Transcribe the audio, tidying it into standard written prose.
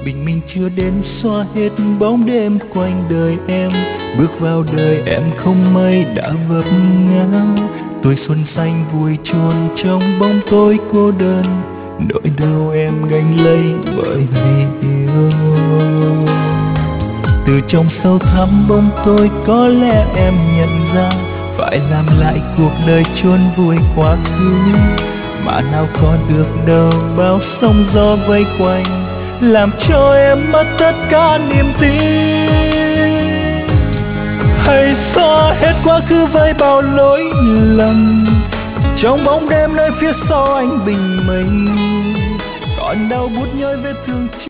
bình minh chưa đến xóa hết bóng đêm quanh đời em. Bước vào đời em không may đã vấp ngã, tuổi xuân xanh vùi chôn trong bóng tối cô đơn, nỗi đau em gánh lấy bởi vì yêu. Từ trong sâu thẳm bóng tối có lẽ em nhận ra phải làm lại cuộc đời chôn vùi quá khứ, mà nào còn được đâu bao sóng gió vây quanh làm cho em mất tất cả niềm tin. Hãy xóa hết quá khứ với bao lỗi lầm, trong bóng đêm nơi phía sau anh bình minh còn đau buốt nhói vết thương.